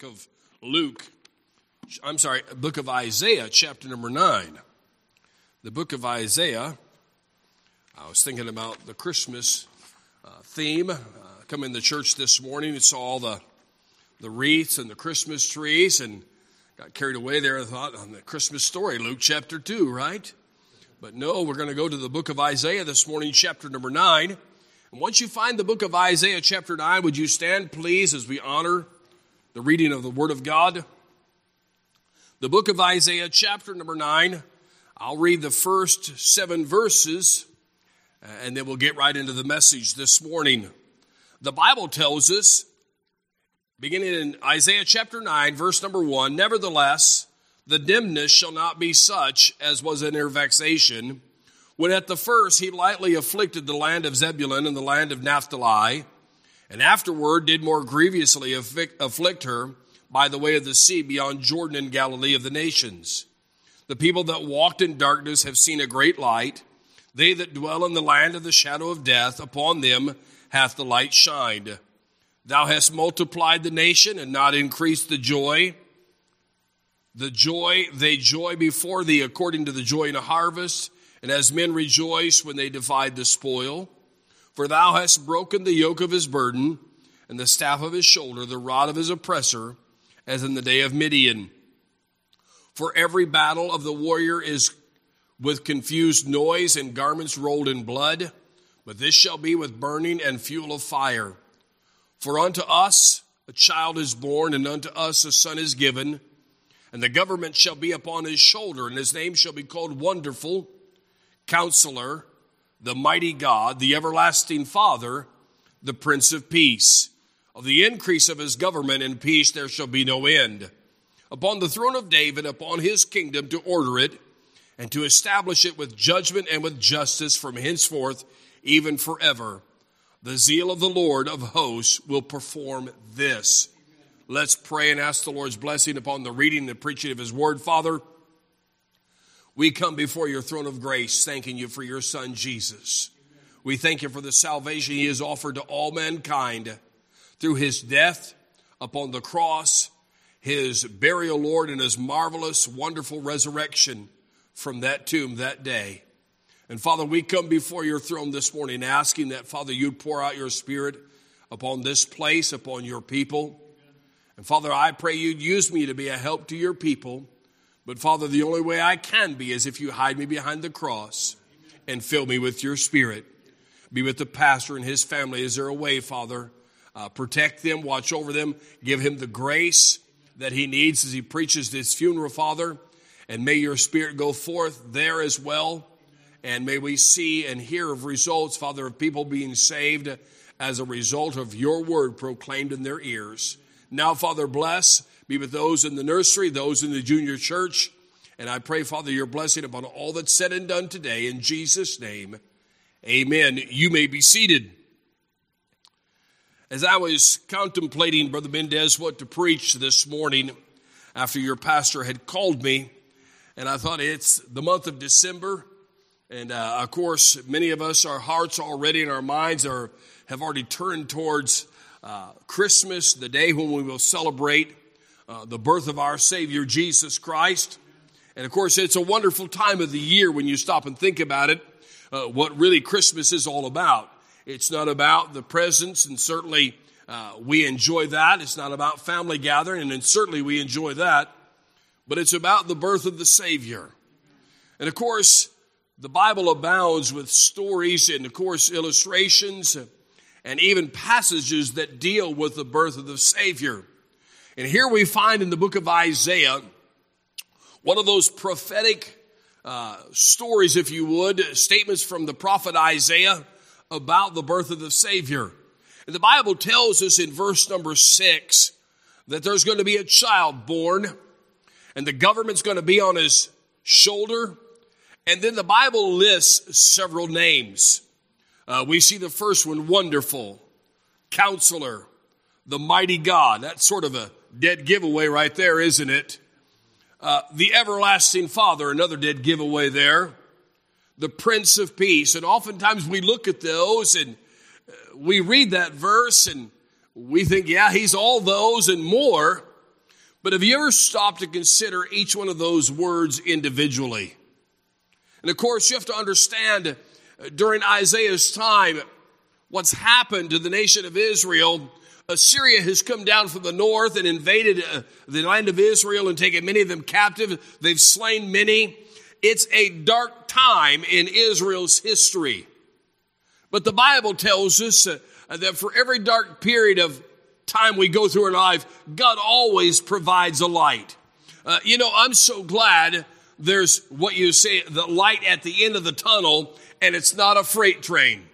of book of Isaiah, chapter number 9. The book of Isaiah, I was thinking about the Christmas theme. Coming to church this morning, and saw all the wreaths and the Christmas trees, and got carried away there and thought on the Christmas story, Luke chapter 2, right? But no, we're going to go to the book of Isaiah this morning, chapter number 9. And once you find the book of Isaiah, chapter 9, would you stand, please, as we honor the reading of the Word of God? The book of Isaiah, chapter number 9. I'll read the first 7 verses, and then we'll get right into the message this morning. The Bible tells us, beginning in Isaiah chapter 9, verse number 1, "Nevertheless, the dimness shall not be such as was in their vexation, when at the first he lightly afflicted the land of Zebulun and the land of Naphtali, and afterward did more grievously afflict her by the way of the sea beyond Jordan and Galilee of the nations. The people that walked in darkness have seen a great light. They that dwell in the land of the shadow of death, upon them hath the light shined. Thou hast multiplied the nation and not increased the joy. They joy before thee according to the joy in a harvest, and as men rejoice when they divide the spoil. For thou hast broken the yoke of his burden, and the staff of his shoulder, the rod of his oppressor, as in the day of Midian. For every battle of the warrior is with confused noise and garments rolled in blood, but this shall be with burning and fuel of fire. For unto us a child is born, and unto us a son is given, and the government shall be upon his shoulder, and his name shall be called Wonderful, Counselor, the Mighty God, the Everlasting Father, the Prince of Peace. Of the increase of his government and peace there shall be no end. Upon the throne of David, upon his kingdom, to order it, and to establish it with judgment and with justice from henceforth, even forever. The zeal of the Lord of hosts will perform this." Let's pray and ask the Lord's blessing upon the reading and the preaching of his word. Father, we come before your throne of grace, thanking you for your son, Jesus. We thank you for the salvation he has offered to all mankind through his death upon the cross, his burial, Lord, and his marvelous, wonderful resurrection from that tomb that day. And Father, we come before your throne this morning asking that, Father, you'd pour out your Spirit upon this place, upon your people. And Father, I pray you'd use me to be a help to your people. But Father, the only way I can be is if you hide me behind the cross and fill me with your Spirit. Be with the pastor and his family as they're away, Father. Protect them, watch over them, give him the grace that he needs as he preaches this funeral, Father. And may your Spirit go forth there as well. And may we see and hear of results, Father, of people being saved as a result of your word proclaimed in their ears. Now, Father, bless, be with those in the nursery, those in the junior church. And I pray, Father, your blessing upon all that's said and done today. In Jesus' name, amen. You may be seated. As I was contemplating, Brother Mendez, what to preach this morning after your pastor had called me, and I thought it's the month of December. And, of course, many of us, our hearts already and our minds have already turned towards Christmas, the day when we will celebrate the birth of our Savior, Jesus Christ. And, of course, it's a wonderful time of the year when you stop and think about it, what really Christmas is all about. It's not about the presents, and certainly we enjoy that. It's not about family gathering, and certainly we enjoy that. But it's about the birth of the Savior. And, of course, the Bible abounds with stories and, of course, illustrations and even passages that deal with the birth of the Savior. And here we find in the book of Isaiah one of those prophetic stories, if you would, statements from the prophet Isaiah about the birth of the Savior. And the Bible tells us in verse number 6 that there's going to be a child born, and the government's going to be on his shoulder. And then the Bible lists several names. We see the first one, Wonderful, Counselor, the Mighty God. That's sort of a dead giveaway right there, isn't it? The Everlasting Father, another dead giveaway there. The Prince of Peace. And oftentimes we look at those and we read that verse and we think, yeah, he's all those and more. But have you ever stopped to consider each one of those words individually? And of course, you have to understand during Isaiah's time what's happened to the nation of Israel. Assyria has come down from the north and invaded the land of Israel and taken many of them captive. They've slain many. It's a dark time in Israel's history. But the Bible tells us that for every dark period of time we go through in life, God always provides a light. I'm so glad there's what you say, the light at the end of the tunnel, and it's not a freight train.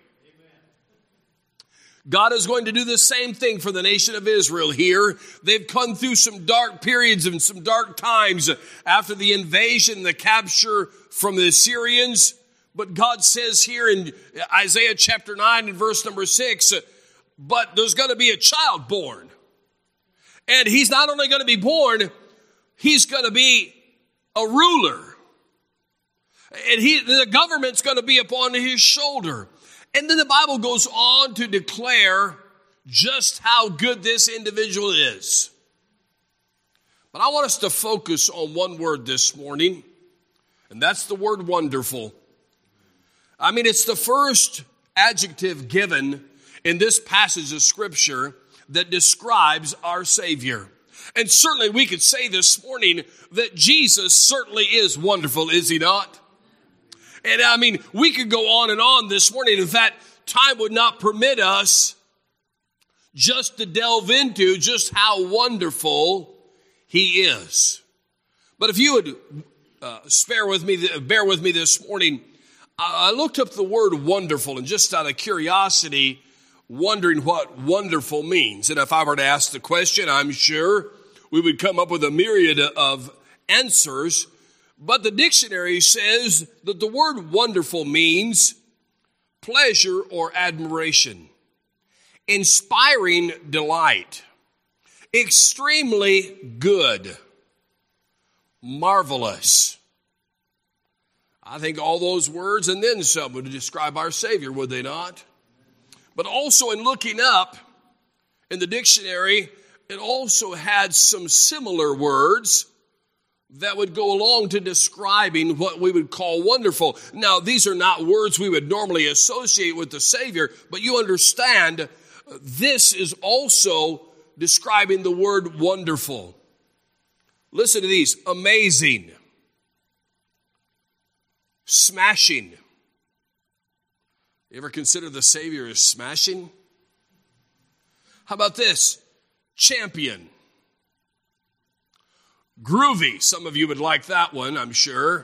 God is going to do the same thing for the nation of Israel here. They've come through some dark periods and some dark times after the invasion, the capture from the Assyrians. But God says here in Isaiah chapter 9 and verse number 6, but there's going to be a child born. And he's not only going to be born, he's going to be a ruler. And the government's going to be upon his shoulder. And then the Bible goes on to declare just how good this individual is. But I want us to focus on one word this morning, and that's the word wonderful. I mean, it's the first adjective given in this passage of Scripture that describes our Savior. And certainly we could say this morning that Jesus certainly is wonderful, is he not? And I mean, we could go on and on this morning. In fact, time would not permit us just to delve into just how wonderful he is. But if you would bear with me this morning, I looked up the word wonderful, and just out of curiosity, wondering what wonderful means. And if I were to ask the question, I'm sure we would come up with a myriad of answers. But the dictionary says that the word wonderful means pleasure or admiration, inspiring delight, extremely good, marvelous. I think all those words and then some would describe our Savior, would they not? But also in looking up in the dictionary, it also had some similar words that would go along to describing what we would call wonderful. Now, these are not words we would normally associate with the Savior, but you understand this is also describing the word wonderful. Listen to these: amazing, smashing. You ever consider the Savior as smashing? How about this? Champion. Groovy. Some of you would like that one, I'm sure.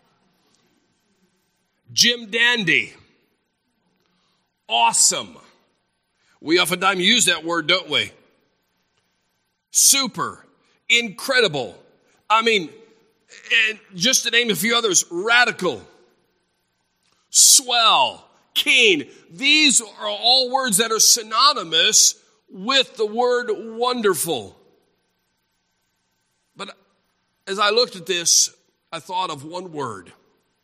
Jim Dandy. Awesome. We oftentimes use that word, don't we? Super. Incredible. I mean, and just to name a few others, radical, swell, keen. These are all words that are synonymous with the word wonderful. But as I looked at this, I thought of one word: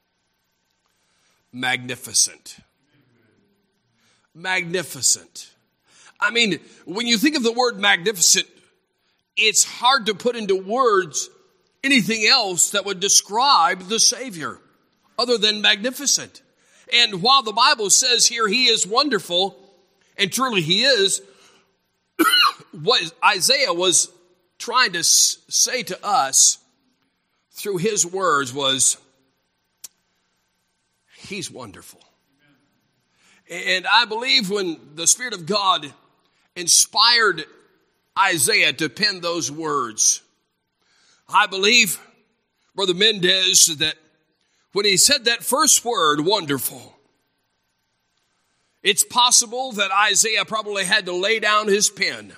magnificent. Magnificent. I mean, when you think of the word magnificent, it's hard to put into words anything else that would describe the Savior other than magnificent. And while the Bible says here he is wonderful, and truly he is, what Isaiah was trying to say to us through his words was, he's wonderful. And I believe when the Spirit of God inspired Isaiah to pen those words, I believe, Brother Mendez, that when he said that first word, wonderful, it's possible that Isaiah probably had to lay down his pen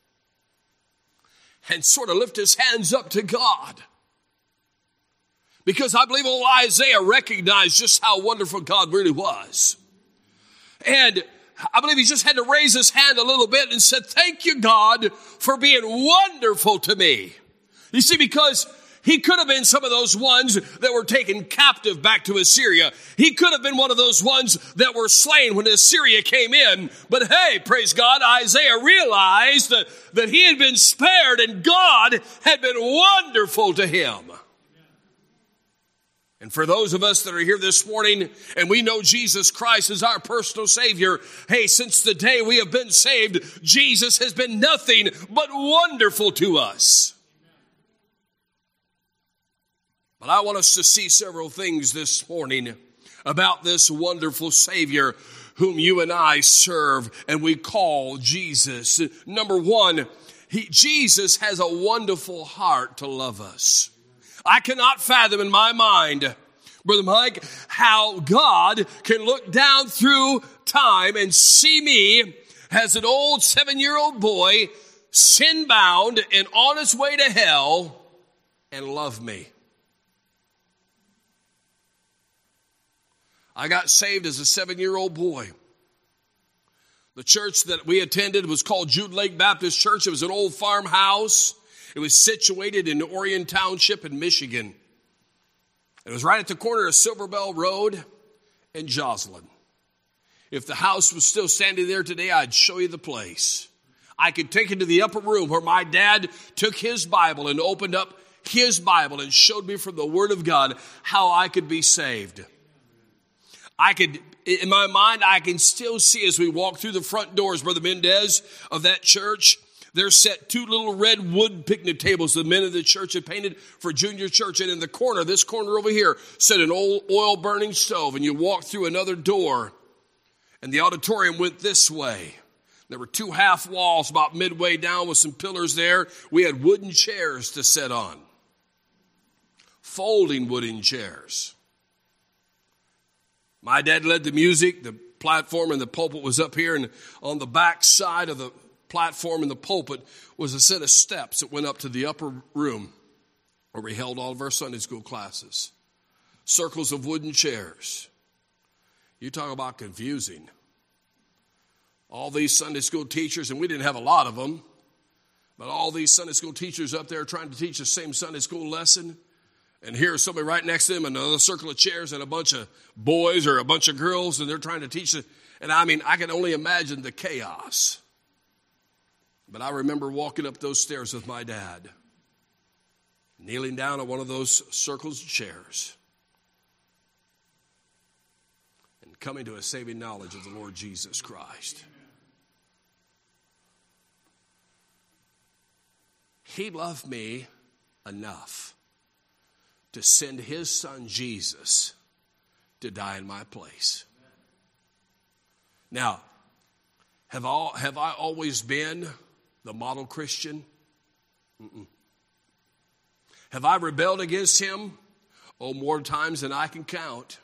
and sort of lift his hands up to God. Because I believe old Isaiah recognized just how wonderful God really was. And I believe he just had to raise his hand a little bit and said, thank you, God, for being wonderful to me. You see, because He could have been some of those ones that were taken captive back to Assyria. He could have been one of those ones that were slain when Assyria came in. But hey, praise God, Isaiah realized that he had been spared and God had been wonderful to him. And for those of us that are here this morning and we know Jesus Christ is our personal Savior, hey, since the day we have been saved, Jesus has been nothing but wonderful to us. But I want us to see several things this morning about this wonderful Savior whom you and I serve and we call Jesus. Number one, Jesus has a wonderful heart to love us. I cannot fathom in my mind, Brother Mike, how God can look down through time and see me as an old 7-year-old boy, sin-bound and on his way to hell, and love me. I got saved as a 7-year-old boy. The church that we attended was called Jude Lake Baptist Church. It was an old farmhouse. It was situated in Orion Township in Michigan. It was right at the corner of Silverbell Road and Joslin. If the house was still standing there today, I'd show you the place. I could take you to the upper room where my dad took his Bible and opened up his Bible and showed me from the Word of God how I could be saved. In my mind, I can still see as we walk through the front doors, Brother Mendez, of that church, there set 2 little red wood picnic tables the men of the church had painted for junior church. And in the corner, this corner over here, set an old oil burning stove. And you walk through another door, and the auditorium went this way. There were 2 half walls about midway down with some pillars there. We had wooden chairs to sit on. Folding wooden chairs. My dad led the music. The platform and the pulpit was up here, and on the back side of the platform and the pulpit was a set of steps that went up to the upper room where we held all of our Sunday school classes. Circles of wooden chairs. You talk about confusing. All these Sunday school teachers, and we didn't have a lot of them, but all these Sunday school teachers up there trying to teach the same Sunday school lesson. And here's somebody right next to them, another circle of chairs, and a bunch of boys or a bunch of girls, and they're trying to teach it. And I mean, I can only imagine the chaos. But I remember walking up those stairs with my dad, kneeling down on one of those circles of chairs, and coming to a saving knowledge of the Lord Jesus Christ. He loved me enough to send his son Jesus to die in my place. Now, have I always been the model Christian? Mm-mm. Have I rebelled against him? Oh, more times than I can count.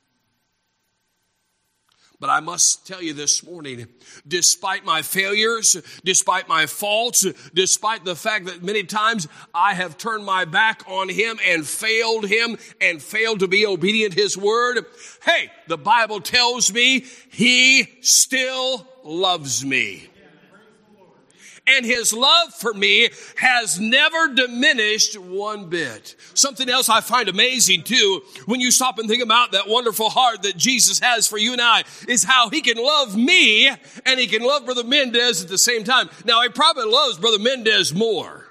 But I must tell you this morning, despite my failures, despite my faults, despite the fact that many times I have turned my back on him and failed to be obedient to his word, hey, the Bible tells me he still loves me. And his love for me has never diminished one bit. Something else I find amazing too, when you stop and think about that wonderful heart that Jesus has for you and I, is how he can love me and he can love Brother Mendez at the same time. Now, he probably loves Brother Mendez more.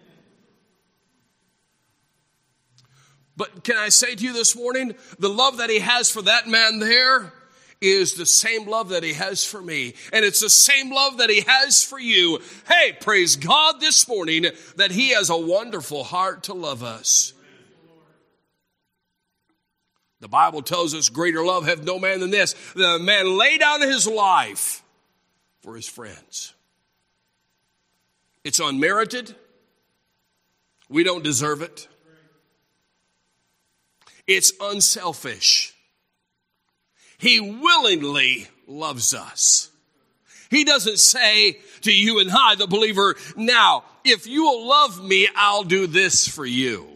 But can I say to you this morning, the love that he has for that man there is the same love that he has for me. And it's the same love that he has for you. Hey, praise God this morning that he has a wonderful heart to love us. The Bible tells us greater love hath no man than this, that a man lay down his life for his friends. It's unmerited. We don't deserve it. It's unselfish. He willingly loves us. He doesn't say to you and I, the believer, now, if you will love me, I'll do this for you.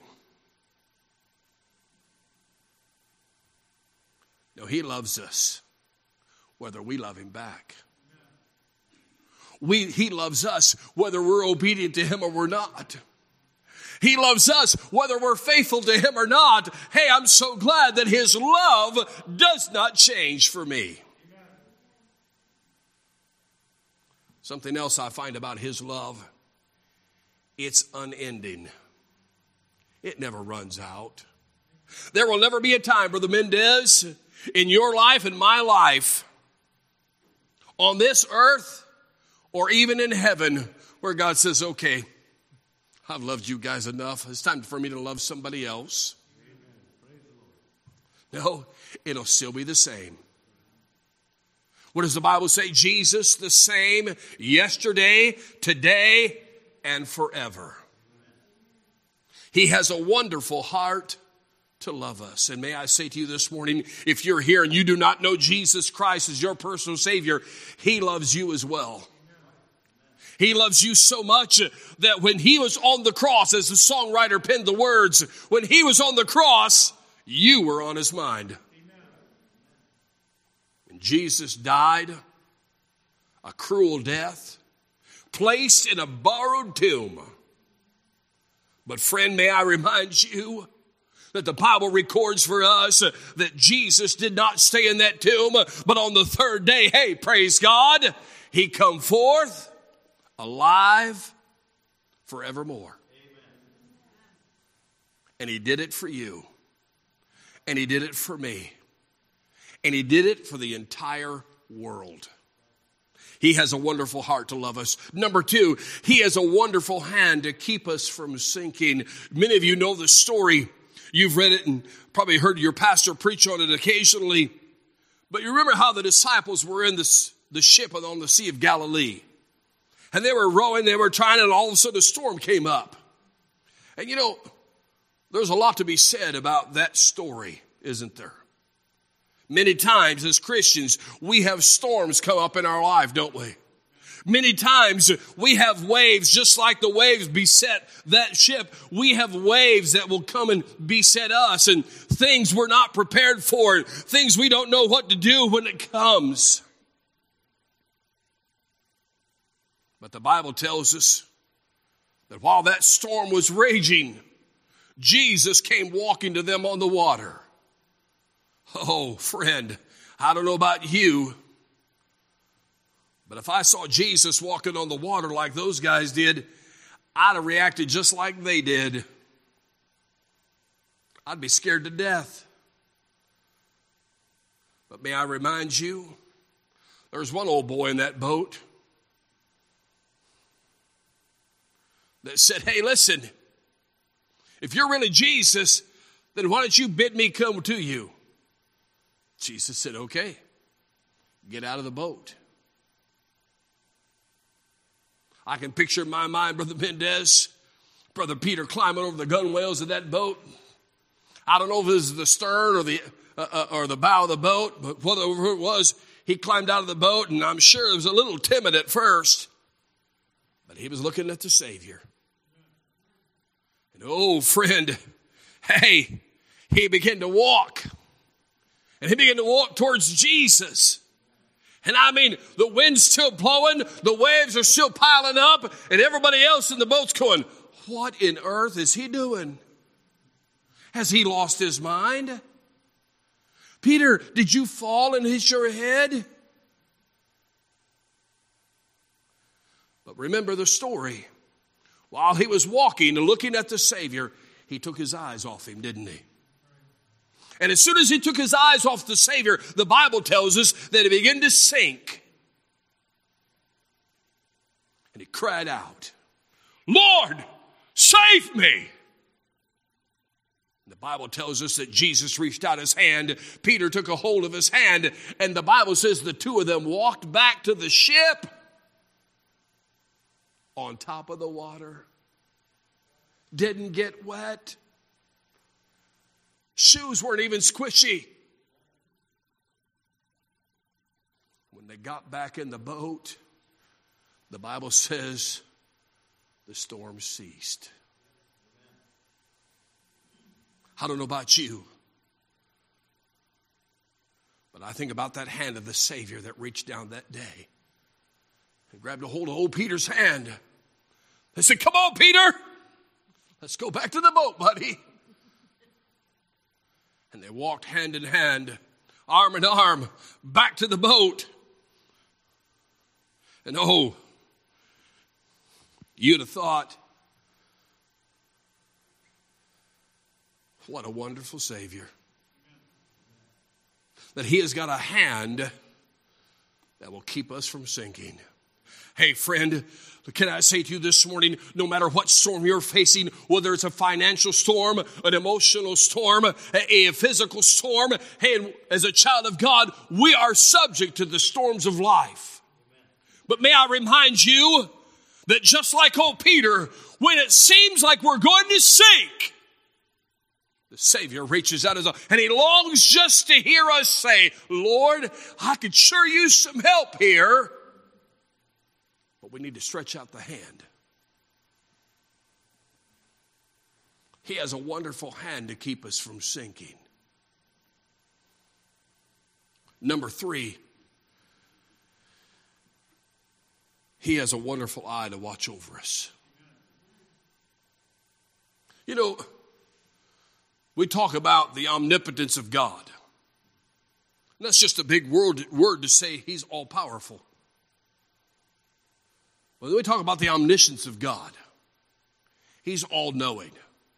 No, he loves us, whether we love him back. He loves us, whether we're obedient to him or we're not. He loves us whether we're faithful to him or not. Hey, I'm so glad that his love does not change for me. Something else I find about his love, it's unending. It never runs out. There will never be a time, Brother Mendez, in your life and my life, on this earth or even in heaven, where God says, okay, I've loved you guys enough. It's time for me to love somebody else. No, it'll still be the same. What does the Bible say? Jesus the same yesterday, today, and forever. He has a wonderful heart to love us. And may I say to you this morning, if you're here and you do not know Jesus Christ as your personal Savior, he loves you as well. He loves you so much that when he was on the cross, as the songwriter penned the words, when he was on the cross, you were on his mind. When Jesus died a cruel death, placed in a borrowed tomb. But friend, may I remind you that the Bible records for us that Jesus did not stay in that tomb, but on the third day, hey, praise God, he come forth alive forevermore. Amen. And he did it for you. And he did it for me. And he did it for the entire world. He has a wonderful heart to love us. Number two, he has a wonderful hand to keep us from sinking. Many of you know the story. You've read it and probably heard your pastor preach on it occasionally. But you remember how the disciples were in the ship on the Sea of Galilee. And they were rowing, they were trying, and all of a sudden a storm came up. And you know, there's a lot to be said about that story, isn't there? Many times as Christians, we have storms come up in our life, don't we? Many times we have waves, just like the waves beset that ship. We have waves that will come and beset us, and things we're not prepared for, things we don't know what to do when it comes. But the Bible tells us that while that storm was raging, Jesus came walking to them on the water. Oh, friend, I don't know about you, but if I saw Jesus walking on the water like those guys did, I'd have reacted just like they did. I'd be scared to death. But may I remind you, there was one old boy in that boat that said, hey, listen, if you're really Jesus, then why don't you bid me come to you? Jesus said, okay, get out of the boat. I can picture in my mind, Brother Mendez, Brother Peter climbing over the gunwales of that boat. I don't know if it was the stern or the bow of the boat, but whatever it was, he climbed out of the boat, and I'm sure he was a little timid at first, but he was looking at the Savior. And oh, friend, hey, he began to walk. And he began to walk towards Jesus. And I mean, the wind's still blowing, the waves are still piling up, and everybody else in the boat's going, what in earth is he doing? Has he lost his mind? Peter, did you fall and hit your head? But remember the story. While he was walking and looking at the Savior, he took his eyes off him, didn't he? And as soon as he took his eyes off the Savior, the Bible tells us that he began to sink. And he cried out, Lord, save me. And the Bible tells us that Jesus reached out his hand. Peter took a hold of his hand. And the Bible says the two of them walked back to the ship on top of the water. Didn't get wet. Shoes weren't even squishy. When they got back in the boat, the Bible says the storm ceased. I don't know about you, but I think about that hand of the Savior that reached down that day and grabbed a hold of old Peter's hand. They said, come on, Peter, Let's go back to the boat, buddy. And they walked hand in hand, arm in arm, back to the boat. And oh, you'd have thought, what a wonderful Savior. That He has got a hand that will keep us from sinking. Hey, friend, can I say to you this morning, no matter what storm you're facing, whether it's a financial storm, an emotional storm, a physical storm, hey, as a child of God, we are subject to the storms of life. But may I remind you that just like old Peter, when it seems like we're going to sink, the Savior reaches out his arm and He longs just to hear us say, Lord, I could sure use some help here. But we need to stretch out the hand. He has a wonderful hand to keep us from sinking. Number 3, He has a wonderful eye to watch over us. You know, we talk about the omnipotence of God. And that's just a big word to say He's all-powerful. When we talk about the omniscience of God, He's all-knowing.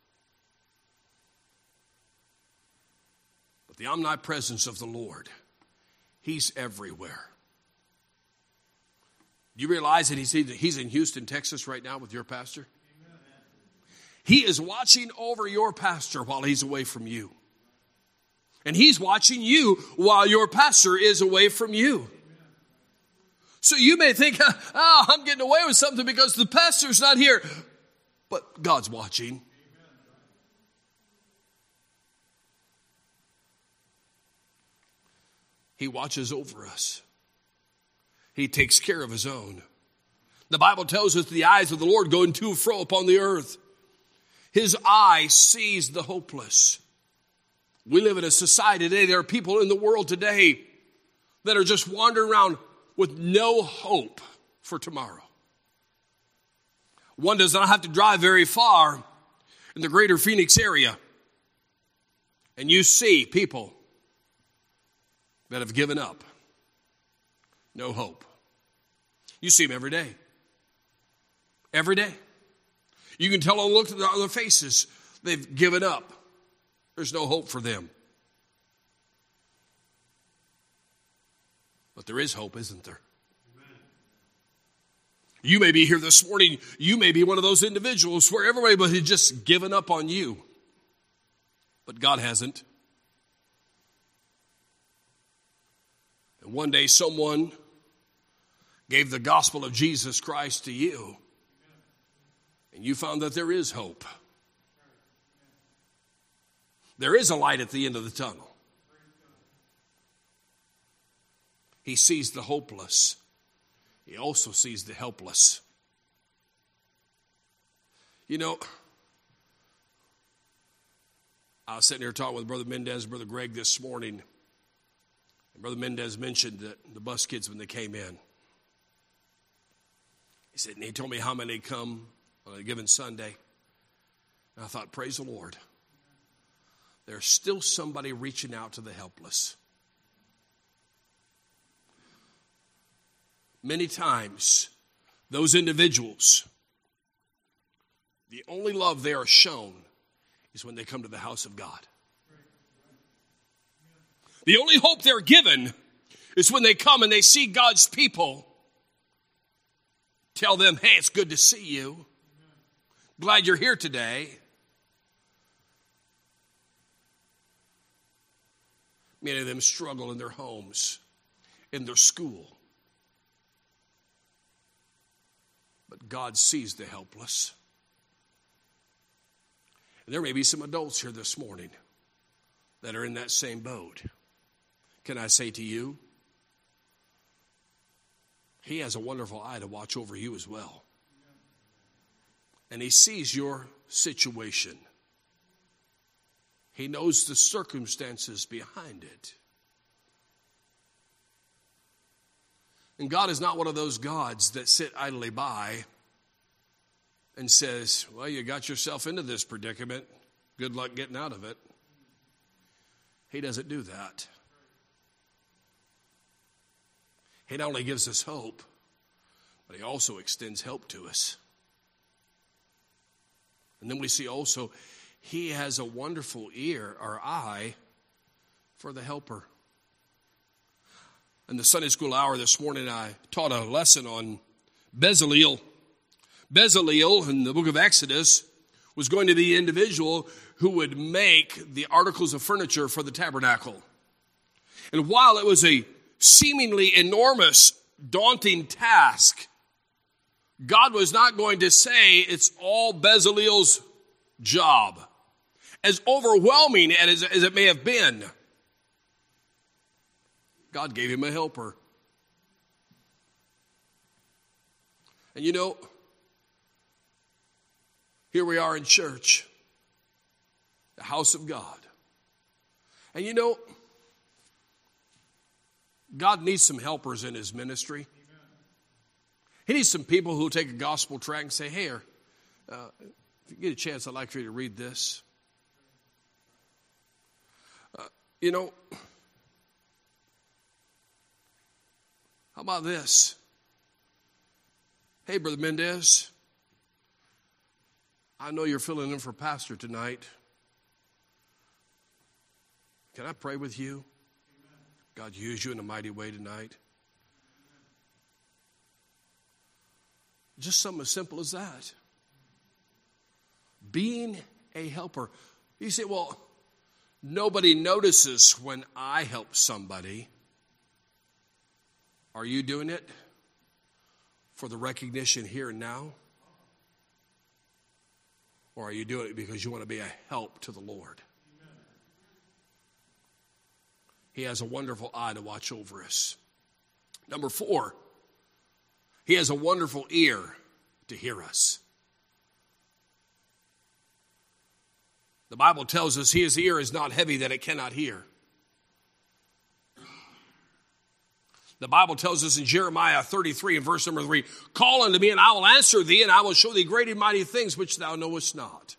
But the omnipresence of the Lord, He's everywhere. Do you realize that He's in Houston, Texas right now with your pastor? Amen. He is watching over your pastor while he's away from you. And He's watching you while your pastor is away from you. So you may think, I'm getting away with something because the pastor's not here. But God's watching. He watches over us. He takes care of His own. The Bible tells us the eyes of the Lord go to and fro upon the earth. His eye sees the hopeless. We live in a society today. There are people in the world today that are just wandering around with no hope for tomorrow. One does not have to drive very far in the greater Phoenix area, and you see people that have given up. No hope. You see them every day. Every day. You can tell on the look on their faces, they've given up. There's no hope for them. But there is hope, isn't there? Amen. You may be here this morning. You may be one of those individuals where everybody has just given up on you. But God hasn't. And one day someone gave the gospel of Jesus Christ to you. And you found that there is hope. There is a light at the end of the tunnel. He sees the hopeless. He also sees the helpless. You know, I was sitting here talking with Brother Mendez, Brother Greg this morning. And Brother Mendez mentioned that the bus kids when they came in. He said, and he told me how many come on a given Sunday. And I thought, praise the Lord. There's still somebody reaching out to the helpless. Many times, those individuals, the only love they are shown is when they come to the house of God. The only hope they're given is when they come and they see God's people. Tell them, hey, it's good to see you. Glad you're here today. Many of them struggle in their homes, in their school. But God sees the helpless. And there may be some adults here this morning that are in that same boat. Can I say to you, He has a wonderful eye to watch over you as well. And He sees your situation. He knows the circumstances behind it. And God is not one of those gods that sit idly by and says, well, you got yourself into this predicament. Good luck getting out of it. He doesn't do that. He not only gives us hope, but he also extends help to us. And then we see also, he has a wonderful ear or eye for the helper. In the Sunday school hour this morning, I taught a lesson on Bezalel. Bezalel, in the book of Exodus, was going to be the individual who would make the articles of furniture for the tabernacle. And while it was a seemingly enormous, daunting task, God was not going to say it's all Bezalel's job. As overwhelming as it may have been, God gave him a helper. And you know, here we are in church, the house of God. And you know, God needs some helpers in his ministry. He needs some people who will take a gospel tract and say, hey, if you get a chance, I'd like for you to read this. You know, how about this? Hey, Brother Mendez, I know you're filling in for pastor tonight. Can I pray with you? God use you in a mighty way tonight. Just something as simple as that. Being a helper. You say, well, nobody notices when I help somebody. Are you doing it for the recognition here and now? Or are you doing it because you want to be a help to the Lord? He has a wonderful eye to watch over us. Number 4, he has a wonderful ear to hear us. The Bible tells us his ear is not heavy that it cannot hear. The Bible tells us in Jeremiah 33 and verse number 3, call unto me and I will answer thee and I will show thee great and mighty things which thou knowest not.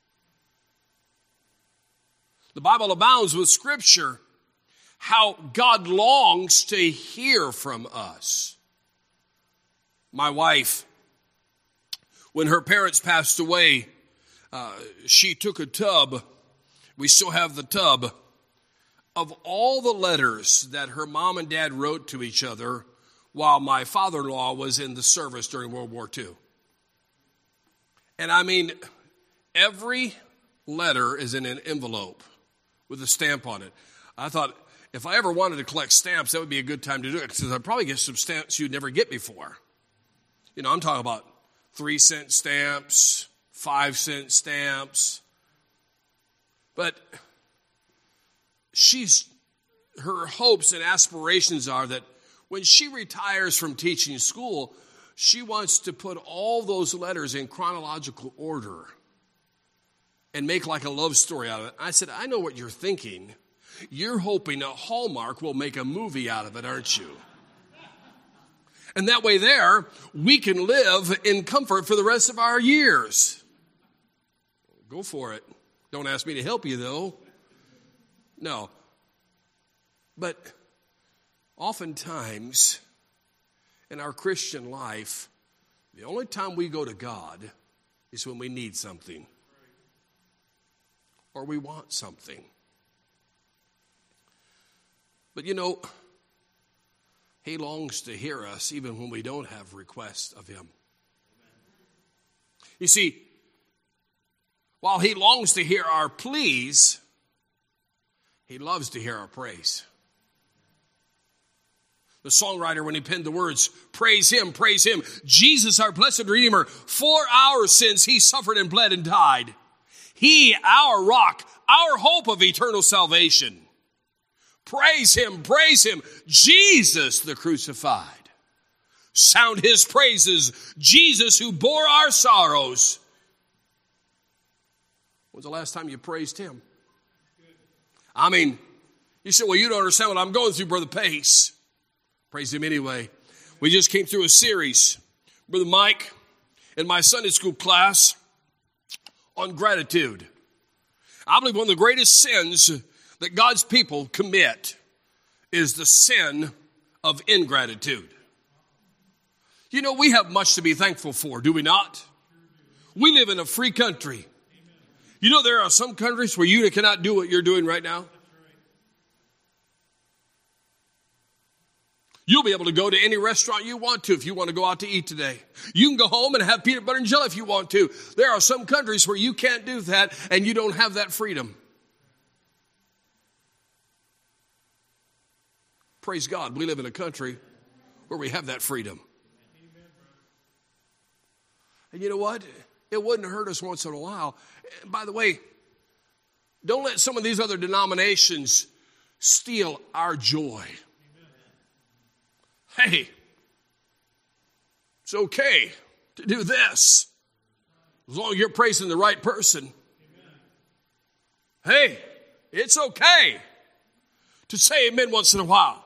The Bible abounds with scripture how God longs to hear from us. My wife, when her parents passed away, she took a tub. We still have the tub of all the letters that her mom and dad wrote to each other while my father-in-law was in the service during World War II. And I mean, every letter is in an envelope with a stamp on it. I thought, if I ever wanted to collect stamps, that would be a good time to do it, because I'd probably get some stamps you'd never get before. You know, I'm talking about 3-cent stamps, 5-cent stamps. But her hopes and aspirations are that when she retires from teaching school, she wants to put all those letters in chronological order and make like a love story out of it. I said, I know what you're thinking. You're hoping that Hallmark will make a movie out of it, aren't you? And that way there, we can live in comfort for the rest of our years. Go for it. Don't ask me to help you, though. No. But oftentimes in our Christian life, the only time we go to God is when we need something or we want something. But you know, he longs to hear us even when we don't have requests of him. You see, while he longs to hear our pleas, he loves to hear our praise. The songwriter, when he penned the words, praise him, Jesus, our blessed Redeemer, for our sins he suffered and bled and died. He, our rock, our hope of eternal salvation. Praise him, Jesus the crucified. Sound his praises, Jesus who bore our sorrows. When's the last time you praised him? I mean, you say, well, you don't understand what I'm going through, Brother Pace. Praise him anyway. We just came through a series. Brother Mike in my Sunday school class on gratitude. I believe one of the greatest sins that God's people commit is the sin of ingratitude. You know, we have much to be thankful for, do we not? We live in a free country. You know, there are some countries where you cannot do what you're doing right now. You'll be able to go to any restaurant you want to if you want to go out to eat today. You can go home and have peanut butter and jelly if you want to. There are some countries where you can't do that and you don't have that freedom. Praise God, we live in a country where we have that freedom. And you know what? It wouldn't hurt us once in a while. By the way, don't let some of these other denominations steal our joy. Hey, it's okay to do this as long as you're praising the right person. Hey, it's okay to say amen once in a while.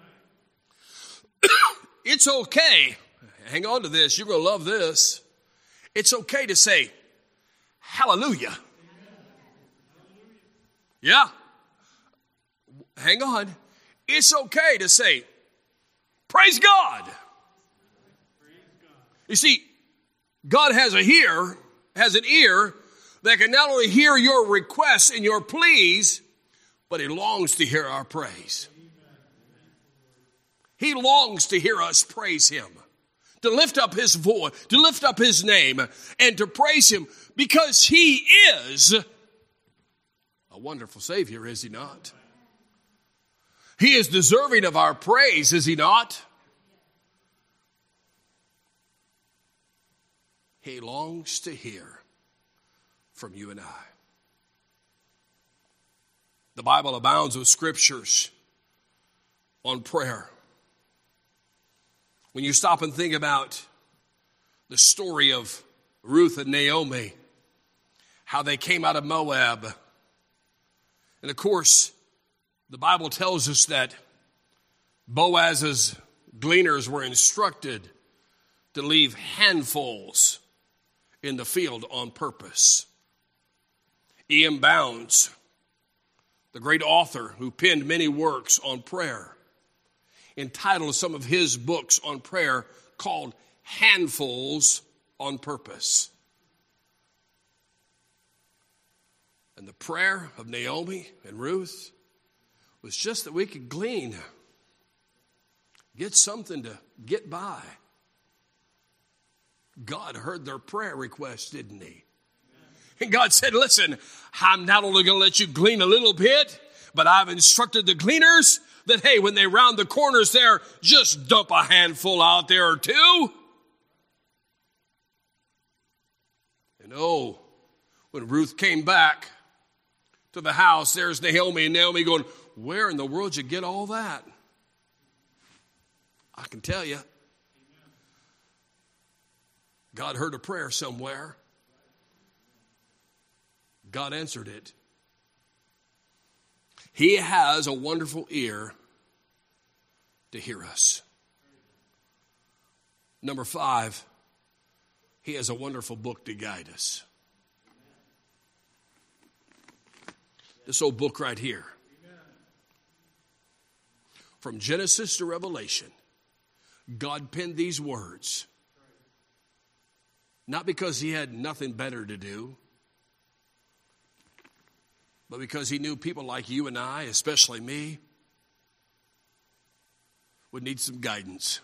It's okay. Hang on to this. You're going to love this. It's okay to say hallelujah. Yeah. Hang on. It's okay to say praise God. You see, God has an ear that can not only hear your requests and your pleas, but he longs to hear our praise. He longs to hear us praise him, to lift up his voice, to lift up his name, and to praise him because he is a wonderful Savior, is he not? He is deserving of our praise, is he not? He longs to hear from you and I. The Bible abounds with scriptures on prayer. When you stop and think about the story of Ruth and Naomi, how they came out of Moab. And of course, the Bible tells us that Boaz's gleaners were instructed to leave handfuls in the field on purpose. E.M. Bounds, the great author who penned many works on prayer, entitled some of his books on prayer called Handfuls on Purpose. And the prayer of Naomi and Ruth was just that we could glean, get something to get by. God heard their prayer request, didn't he? And God said, listen, I'm not only going to let you glean a little bit, but I've instructed the gleaners that, hey, when they round the corners there, just dump a handful out there or two. And oh, when Ruth came back to the house, there's Naomi, and Naomi going, where in the world did you get all that? I can tell you. God heard a prayer somewhere. God answered it. He has a wonderful ear to hear us. Number 5, he has a wonderful book to guide us. This old book right here. From Genesis to Revelation, God penned these words. Not because he had nothing better to do, but because he knew people like you and I, especially me, would need some guidance.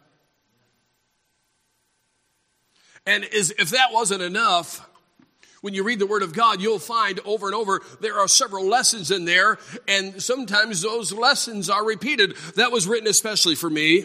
And if that wasn't enough, when you read the Word of God, you'll find over and over there are several lessons in there, and sometimes those lessons are repeated. That was written especially for me.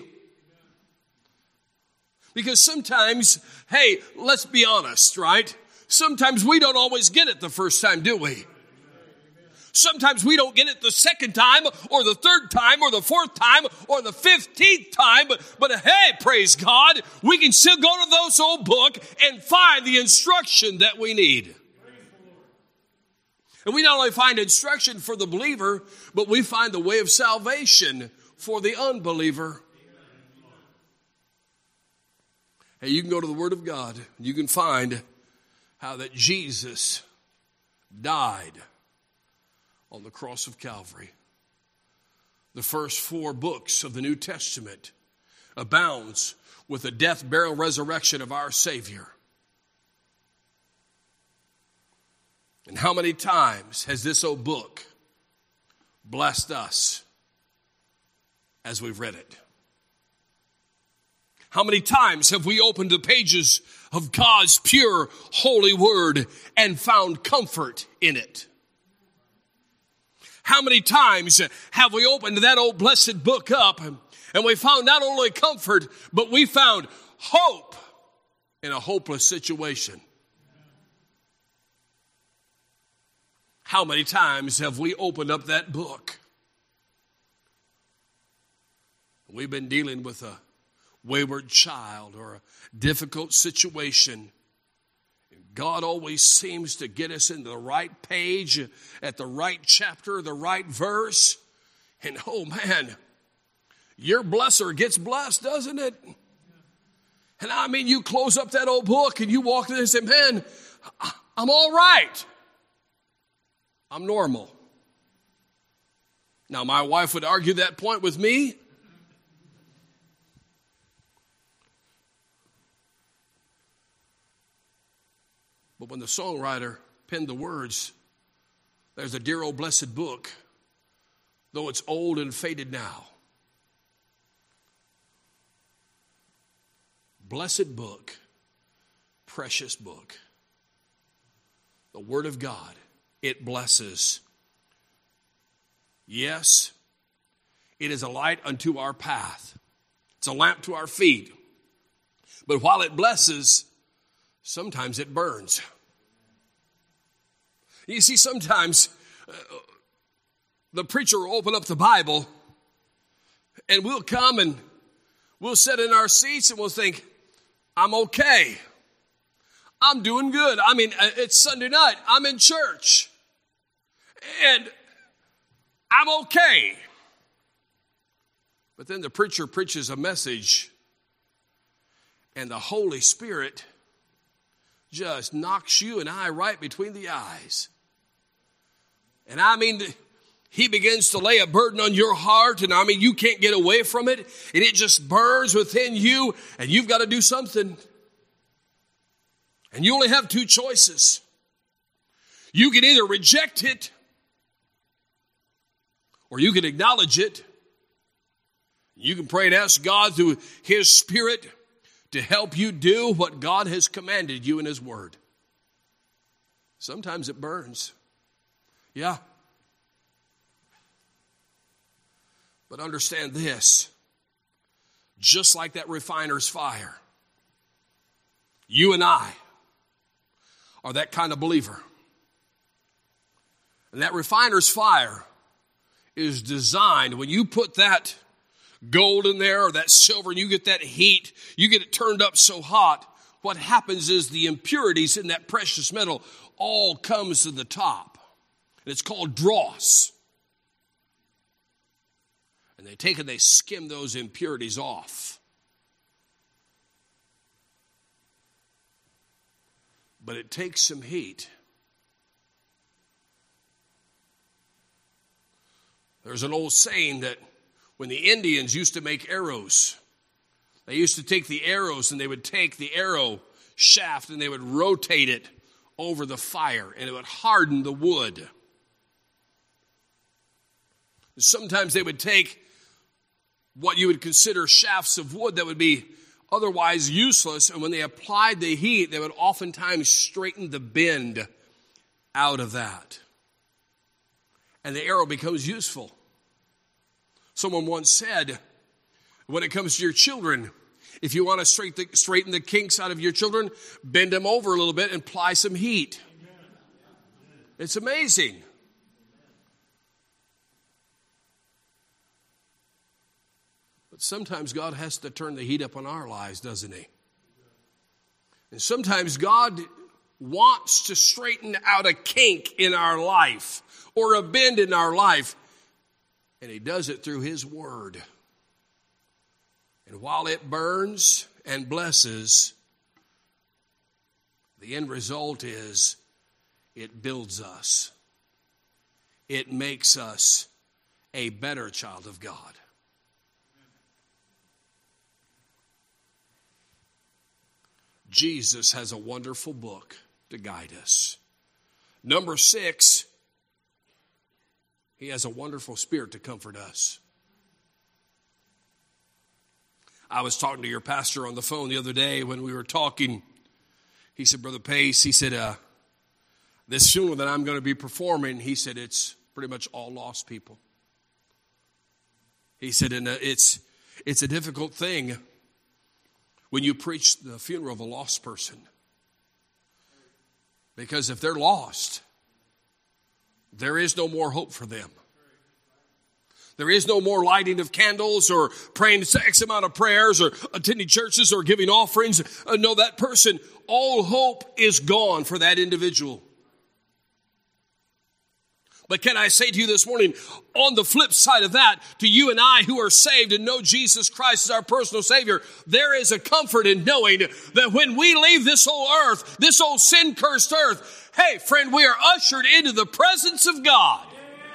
Because sometimes, hey, let's be honest, right? Sometimes we don't always get it the first time, do we? Sometimes we don't get it the second time or the third time or the fourth time or the 15th time. But hey, praise God, we can still go to those old book and find the instruction that we need. And we not only find instruction for the believer, but we find the way of salvation for the unbeliever. Hey, you can go to the Word of God. You can find how that Jesus died on the cross of Calvary. The first 4 books of the New Testament abounds with the death, burial, resurrection of our Savior. And how many times has this old book blessed us as we've read it? How many times have we opened the pages of God's pure, holy word and found comfort in it? How many times have we opened that old blessed book up and we found not only comfort, but we found hope in a hopeless situation? How many times have we opened up that book? We've been dealing with a wayward child or a difficult situation. God always seems to get us into the right page at the right chapter, the right verse. And oh man, your blesser gets blessed, doesn't it? And I mean, you close up that old book and you walk in and say, man, I'm all right. I'm normal. Now, my wife would argue that point with me. But when the songwriter penned the words, there's a dear old blessed book, though it's old and faded now. Blessed book, precious book. The Word of God, it blesses. Yes, it is a light unto our path. It's a lamp to our feet. But while it blesses, sometimes it burns. You see, sometimes the preacher will open up the Bible and we'll come and we'll sit in our seats and we'll think, I'm okay. I'm doing good. I mean, it's Sunday night. I'm in church. And I'm okay. But then the preacher preaches a message and the Holy Spirit just knocks you and I right between the eyes. And I mean, he begins to lay a burden on your heart, and I mean, you can't get away from it, and it just burns within you, and you've got to do something. And you only have 2 choices. You can either reject it, or you can acknowledge it. You can pray and ask God through His Spirit to help you do what God has commanded you in His Word. Sometimes it burns. Yeah. But understand this. Just like that refiner's fire, you and I are that kind of believer. And that refiner's fire is designed, when you put that gold in there or that silver and you get that heat, you get it turned up so hot, what happens is the impurities in that precious metal all comes to the top. And it's called dross. And they take and they skim those impurities off. But it takes some heat. There's an old saying that when the Indians used to make arrows, they used to take the arrows and they would take the arrow shaft and they would rotate it over the fire and it would harden the wood. Sometimes they would take what you would consider shafts of wood that would be otherwise useless, and when they applied the heat, they would oftentimes straighten the bend out of that. And the arrow becomes useful. Someone once said, when it comes to your children, if you want to straighten the kinks out of your children, bend them over a little bit and apply some heat. It's amazing. But sometimes God has to turn the heat up on our lives, doesn't He? And sometimes God wants to straighten out a kink in our life or a bend in our life. And He does it through His Word. And while it burns and blesses, the end result is it builds us. It makes us a better child of God. Jesus has a wonderful book to guide us. Number 6, he has a wonderful spirit to comfort us. I was talking to your pastor on the phone the other day when we were talking. He said, Brother Pace, he said, this funeral that I'm going to be performing, he said, it's pretty much all lost people. He said, and it's a difficult thing when you preach the funeral of a lost person. Because if they're lost, there is no more hope for them. There is no more lighting of candles or praying X amount of prayers or attending churches or giving offerings. No, that person, all hope is gone for that individual. But can I say to you this morning, on the flip side of that, to you and I who are saved and know Jesus Christ as our personal Savior, there is a comfort in knowing that when we leave this old earth, this old sin-cursed earth, hey, friend, we are ushered into the presence of God.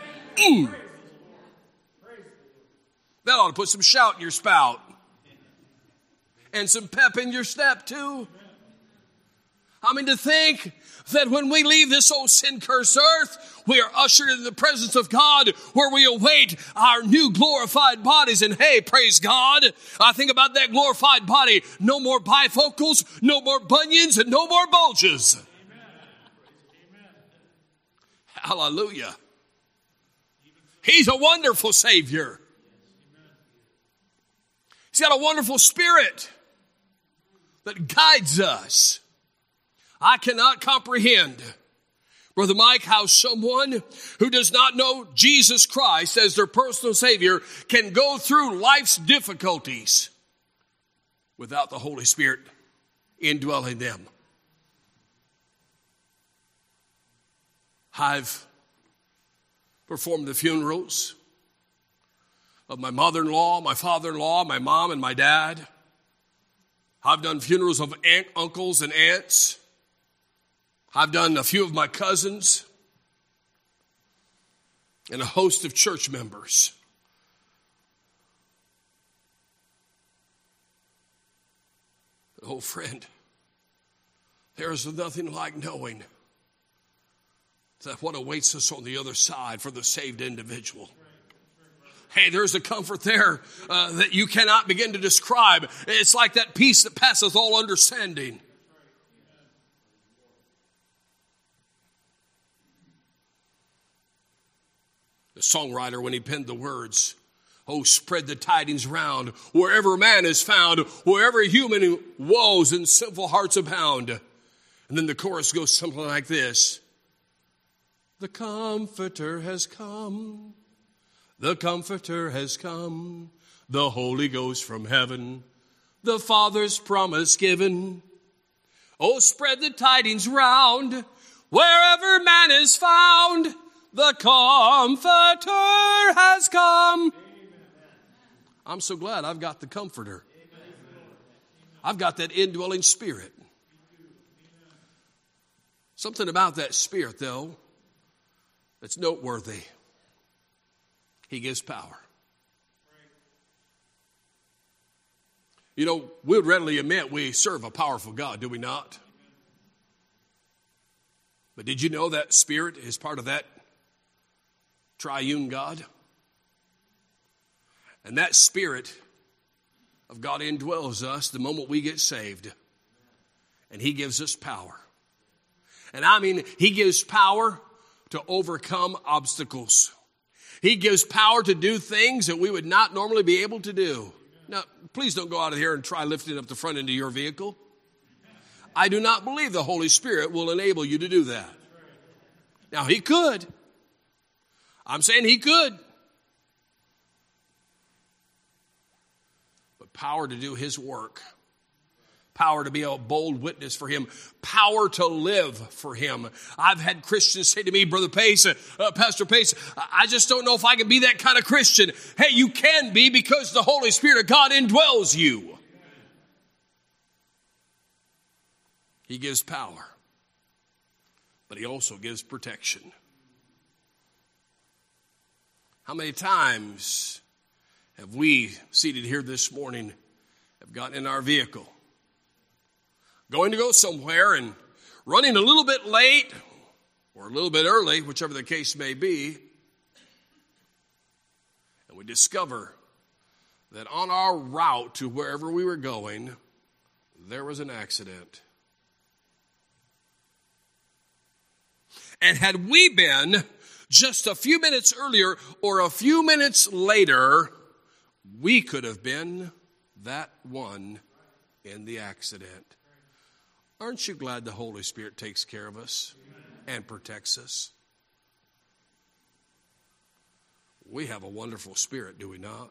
That ought to put some shout in your spout. And some pep in your step too. I mean, to think that when we leave this old sin-cursed earth, we are ushered into the presence of God where we await our new glorified bodies. And hey, praise God, I think about that glorified body. No more bifocals, no more bunions, and no more bulges. Amen. Hallelujah. He's a wonderful Savior. He's got a wonderful spirit that guides us. I cannot comprehend, Brother Mike, how someone who does not know Jesus Christ as their personal Savior can go through life's difficulties without the Holy Spirit indwelling them. I've performed the funerals of my mother-in-law, my father-in-law, my mom, and my dad. I've done funerals of uncles and aunts. I've done a few of my cousins and a host of church members. Oh, friend, there is nothing like knowing that what awaits us on the other side for the saved individual. Hey, there's a comfort there that you cannot begin to describe. It's like that peace that passeth all understanding. The songwriter, when he penned the words, oh, spread the tidings round, wherever man is found, wherever human woes and sinful hearts abound. And then the chorus goes something like this. The Comforter has come. The Comforter has come. The Holy Ghost from heaven. The Father's promise given. Oh, spread the tidings round, wherever man is found. The Comforter has come. I'm so glad I've got the Comforter. I've got that indwelling Spirit. Something about that Spirit, though, that's noteworthy. He gives power. You know, we would readily admit we serve a powerful God, do we not? But did you know that Spirit is part of that triune God? And that Spirit of God indwells us the moment we get saved. And He gives us power. And I mean, He gives power to overcome obstacles. He gives power to do things that we would not normally be able to do. Now, please don't go out of here and try lifting up the front end of your vehicle. I do not believe the Holy Spirit will enable you to do that. Now, He could. I'm saying He could. But power to do His work. Power to be a bold witness for Him. Power to live for Him. I've had Christians say to me, Brother Pace, Pastor Pace, I just don't know if I can be that kind of Christian. Hey, you can be because the Holy Spirit of God indwells you. He gives power, but he also gives protection. How many times have we, seated here this morning, have gotten in our vehicle, going to go somewhere and running a little bit late or a little bit early, whichever the case may be, and we discover that on our route to wherever we were going, there was an accident. And had we been just a few minutes earlier or a few minutes later, we could have been that one in the accident. Aren't you glad the Holy Spirit takes care of us and protects us? We have a wonderful spirit, do we not?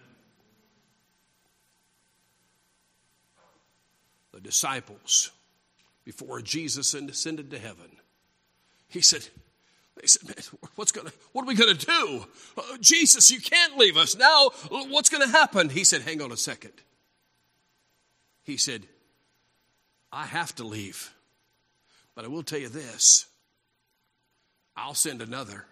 The disciples, before Jesus ascended to heaven, they said, man, what are we going to do? Jesus, you can't leave us. Now, what's going to happen? He said, hang on a second. He said, I have to leave. But I will tell you this. I'll send another.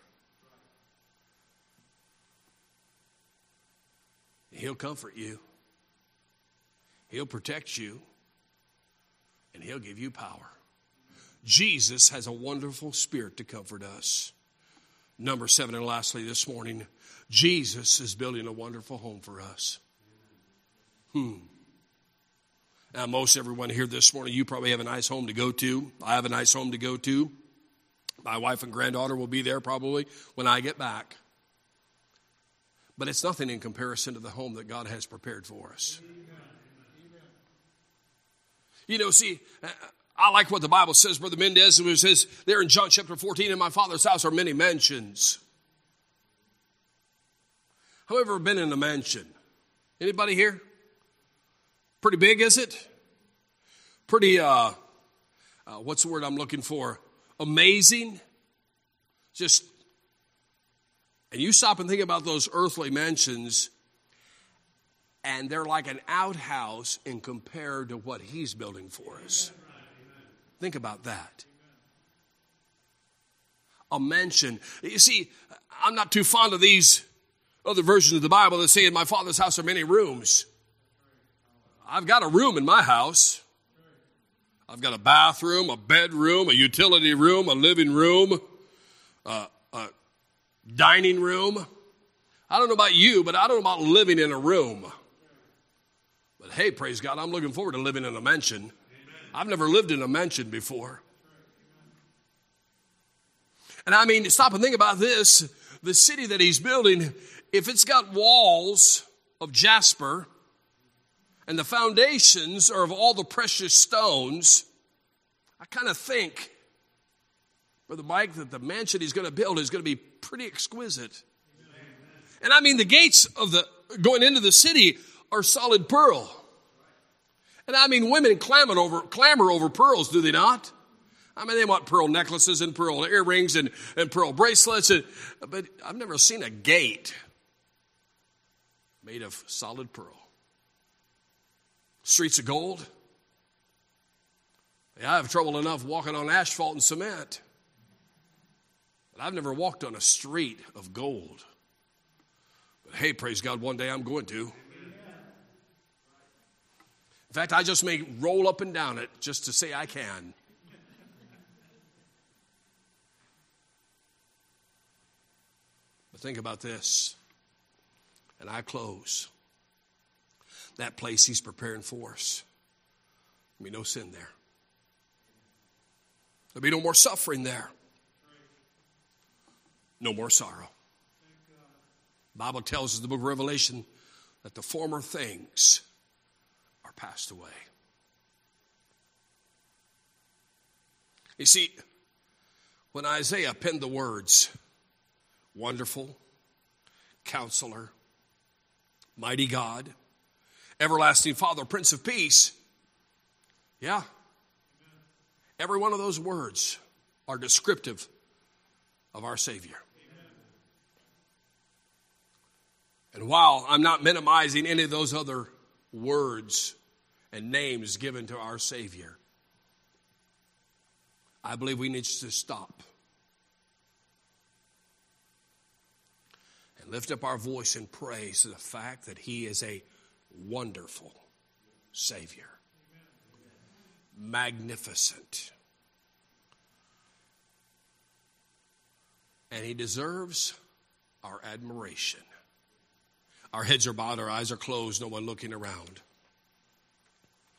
He'll comfort you. He'll protect you. And he'll give you power. Jesus has a wonderful spirit to comfort us. Number 7, and lastly this morning, Jesus is building a wonderful home for us. Now, most everyone here this morning, you probably have a nice home to go to. I have a nice home to go to. My wife and granddaughter will be there probably when I get back. But it's nothing in comparison to the home that God has prepared for us. You know, see, I like what the Bible says, Brother Mendez, it says there in John chapter 14, in my Father's house are many mansions. Have you ever been in a mansion? Anybody here? Pretty big, is it? Pretty, what's the word I'm looking for? Amazing. Just, and you stop and think about those earthly mansions, and they're like an outhouse in compared to what he's building for us. Think about that. A mansion. You see, I'm not too fond of these other versions of the Bible that say in my Father's house are many rooms. I've got a room in my house. I've got a bathroom, a bedroom, a utility room, a living room, a dining room. I don't know about you, but I don't know about living in a room. But hey, praise God, I'm looking forward to living in a mansion. Amen. I've never lived in a mansion before. And I mean, stop and think about this. The city that he's building, if it's got walls of jasper and the foundations are of all the precious stones, I kind of think, Brother Mike, that the mansion he's going to build is going to be pretty exquisite. Amen. And I mean, the gates of the going into the city are solid pearl. And I mean, women clamor over pearls, do they not? I mean, they want pearl necklaces and pearl earrings and pearl bracelets. But I've never seen a gate made of solid pearl. Streets of gold. Yeah, I have trouble enough walking on asphalt and cement. But I've never walked on a street of gold. But hey, praise God, one day I'm going to. In fact, I just may roll up and down it just to say I can. But think about this, and I close. That place he's preparing for us. There'll be no sin there. There'll be no more suffering there. No more sorrow. The Bible tells us in the book of Revelation that the former things are passed away. You see, when Isaiah penned the words, Wonderful, Counselor, Mighty God, Everlasting Father, Prince of Peace, yeah, every one of those words are descriptive of our Savior. And while I'm not minimizing any of those other words and names given to our Savior, I believe we need to stop and lift up our voice in praise to the fact that he is a wonderful Savior. Magnificent. And he deserves our admiration. Our heads are bowed, our eyes are closed, no one looking around.